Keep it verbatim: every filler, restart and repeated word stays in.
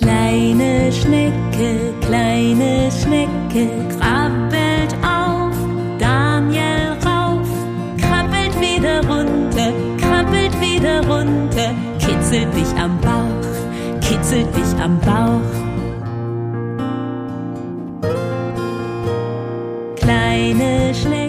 Kleine Schnecke, kleine Schnecke, krabbelt auf, Daniel rauf, krabbelt wieder runter, krabbelt wieder runter, kitzelt dich am Bauch, kitzelt dich am Bauch. Kleine Schnecke,